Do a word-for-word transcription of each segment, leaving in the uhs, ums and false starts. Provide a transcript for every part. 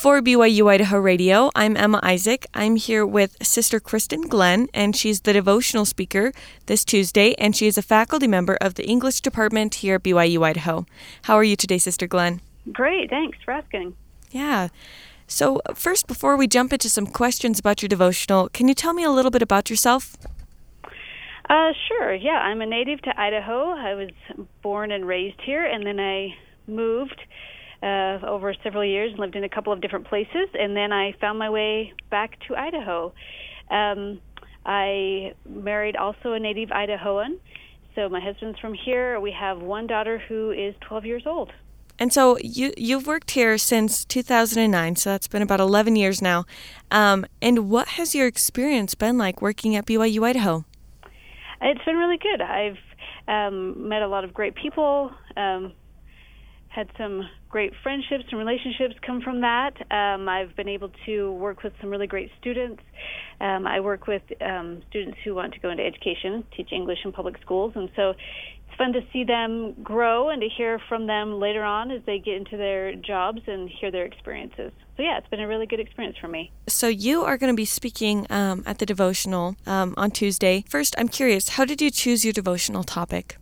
For B Y U Idaho Radio, I'm Emma Isaac. I'm here with Sister Kristen Glenn, and she's the devotional speaker this Tuesday, and she is a faculty member of the English department here at B Y U Idaho. How are you today, Sister Glenn? Great, thanks for asking. Yeah. So first, before we jump into some questions about your devotional, can you tell me a little bit about yourself? Uh, sure, yeah. I'm a native to Idaho. I was born and raised here, and then I moved uh, over several years and lived in a couple of different places, and then I found my way back to Idaho. Um, I married also a native Idahoan, so my husband's from here. We have one daughter who is twelve years old. And so you, you've worked here since two thousand nine, so that's been about eleven years now. Um, and what has your experience been like working at B Y U Idaho? It's been really good. I've um, met a lot of great people, um, had some great friendships and relationships come from that. Um, I've been able to work with some really great students. Um, I work with um, students who want to go into education, teach English in public schools, and so it's fun to see them grow and to hear from them later on as they get into their jobs and hear their experiences. So yeah, it's been a really good experience for me. So you are going to be speaking um, at the devotional um, on Tuesday. First, I'm curious, how did you choose your devotional topic?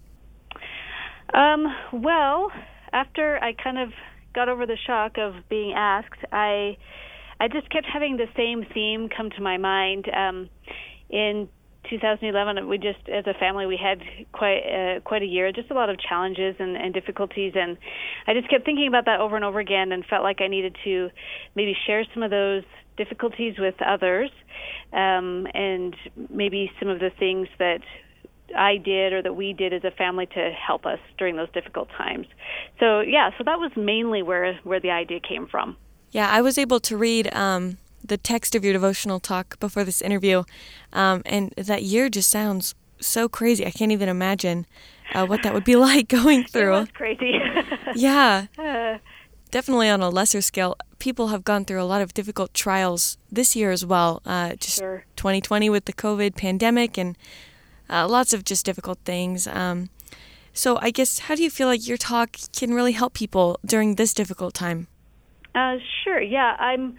Um, well, after I kind of got over the shock of being asked, I I just kept having the same theme come to my mind. Um, in two thousand eleven, we just, as a family, we had quite uh, quite a year, just a lot of challenges and, and difficulties, and I just kept thinking about that over and over again and felt like I needed to maybe share some of those difficulties with others, um, and maybe some of the things that I did or that we did as a family to help us during those difficult times. So yeah, so that was mainly where, where the idea came from. Yeah, I was able to read um, the text of your devotional talk before this interview, um, and that year just sounds so crazy. I can't even imagine uh, what that would be like going through. It was crazy. Yeah, uh, definitely on a lesser scale. People have gone through a lot of difficult trials this year as well. Uh, just sure. twenty twenty with the COVID pandemic and uh, lots of just difficult things. Um, so I guess, how do you feel like your talk can really help people during this difficult time? Uh, sure. Yeah, I'm.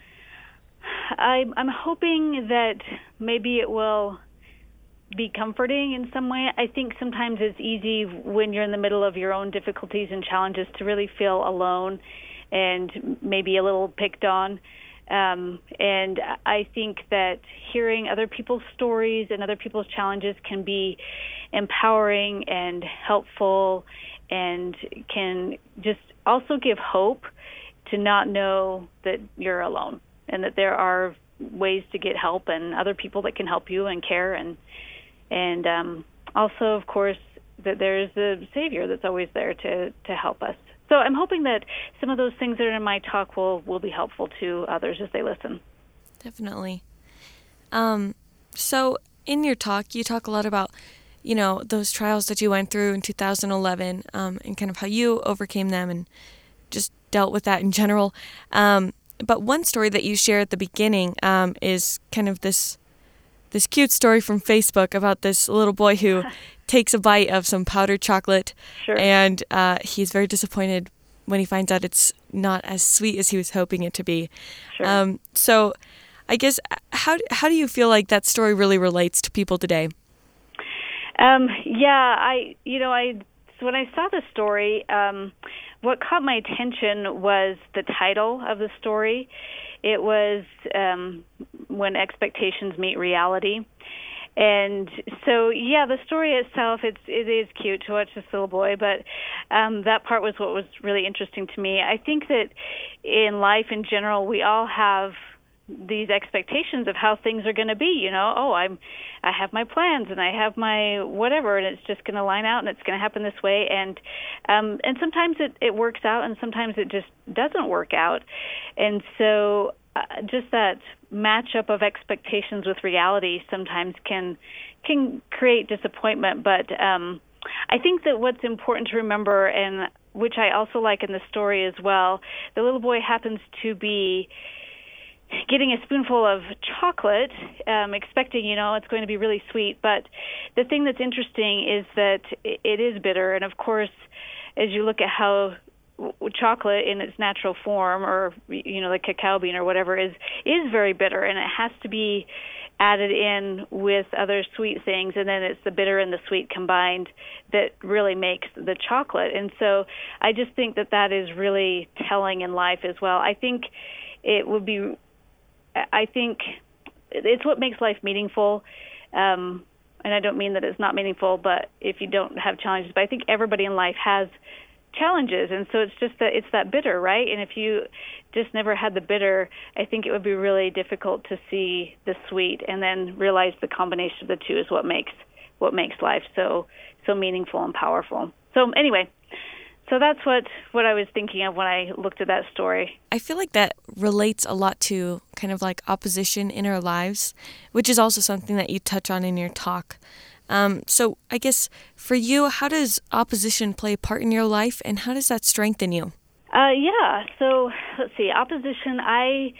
I'm, I'm hoping that maybe it will be comforting in some way. I think sometimes it's easy when you're in the middle of your own difficulties and challenges to really feel alone and maybe a little picked on. Um, and I think that hearing other people's stories and other people's challenges can be empowering and helpful and can just also give hope to not know that you're alone and that there are ways to get help and other people that can help you and care, and and um, also, of course, that there's a Savior that's always there to, to help us. So I'm hoping that some of those things that are in my talk will, will be helpful to others as they listen. Definitely. Um, so in your talk, you talk a lot about, you know, those trials that you went through in two thousand eleven um, and kind of how you overcame them and just dealt with that in general. Um, but one story that you share at the beginning um, is kind of this this cute story from Facebook about this little boy who takes a bite of some powdered chocolate, sure. and uh, he's very disappointed when he finds out it's not as sweet as he was hoping it to be. Sure. Um, so I guess, how, how do you feel like that story really relates to people today? Um, yeah, I, you know, I, so when I saw the story, um, what caught my attention was the title of the story. It was um, When Expectations Meet Reality. And so, yeah, the story itself, it's, it is cute to watch this little boy, but um, that part was what was really interesting to me. I think that in life in general, we all have these expectations of how things are going to be, you know, oh, I'm, I have my plans and I have my whatever, and it's just going to line out and it's going to happen this way. And, um, and sometimes it, it works out and sometimes it just doesn't work out. And so uh, just that matchup of expectations with reality sometimes can, can create disappointment. But, um, I think that what's important to remember, and which I also like in the story as well, the little boy happens to be getting a spoonful of chocolate, um, expecting, you know, it's going to be really sweet. But the thing that's interesting is that it is bitter. And, of course, as you look at how chocolate in its natural form, or you know, the cacao bean or whatever, is is very bitter, and it has to be added in with other sweet things, and then it's the bitter and the sweet combined that really makes the chocolate. And so I just think that that is really telling in life as well. I think it would be, I think it's what makes life meaningful. Um, and I don't mean that it's not meaningful, but if you don't have challenges, but I think everybody in life has challenges, and so it's just that it's that bitter, right? And if you just never had the bitter, I think it would be really difficult to see the sweet, and then realize the combination of the two is what makes what makes life so so meaningful and powerful. So anyway, so that's what what I was thinking of when I looked at that story. I feel like that relates a lot to kind of like opposition in our lives, which is also something that you touch on in your talk. Um, so I guess for you, how does opposition play a part in your life, and how does that strengthen you? Uh, yeah. So let's see. Opposition. I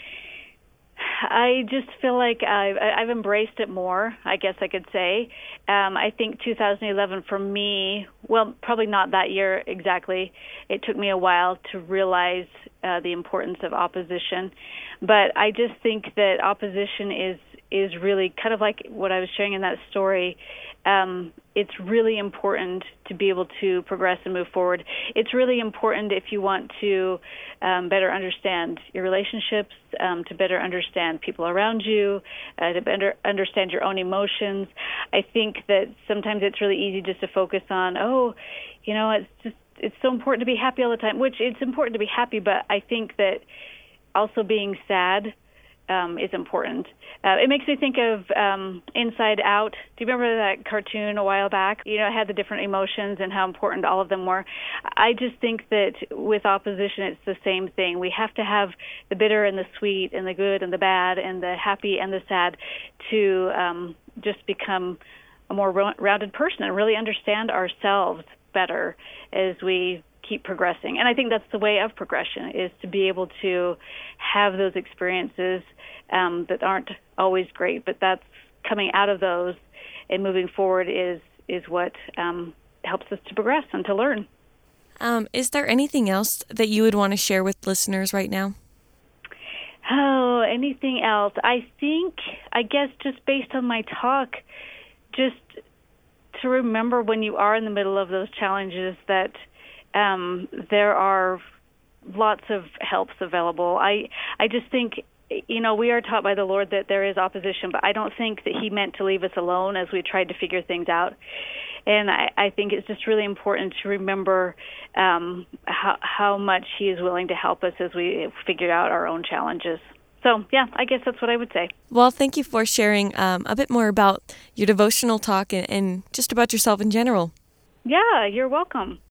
I just feel like I've, I've embraced it more, I guess I could say. Um, I think two thousand eleven for me, well, probably not that year exactly. It took me a while to realize uh, the importance of opposition. But I just think that opposition is is really kind of like what I was sharing in that story. Um, it's really important to be able to progress and move forward. It's really important if you want to um, better understand your relationships, um, to better understand people around you, uh, to better understand your own emotions. I think that sometimes it's really easy just to focus on, oh, you know, it's just it's so important to be happy all the time, which it's important to be happy, but I think that also being sad Um, is important. Uh, it makes me think of um, Inside Out. Do you remember that cartoon a while back? You know, it had the different emotions and how important all of them were. I just think that with opposition, it's the same thing. We have to have the bitter and the sweet and the good and the bad and the happy and the sad to um, just become a more rounded person and really understand ourselves better as we keep progressing. And I think that's the way of progression, is to be able to have those experiences um, that aren't always great, but that's coming out of those and moving forward is is what um, helps us to progress and to learn. Um, is there anything else that you would want to share with listeners right now? Oh, anything else? I think, I guess just based on my talk, just to remember when you are in the middle of those challenges that Um, there are lots of helps available. I I just think, you know, we are taught by the Lord that there is opposition, but I don't think that He meant to leave us alone as we tried to figure things out. And I, I think it's just really important to remember um, how, how much He is willing to help us as we figure out our own challenges. So, yeah, I guess that's what I would say. Well, thank you for sharing um, a bit more about your devotional talk and, and just about yourself in general. Yeah, you're welcome.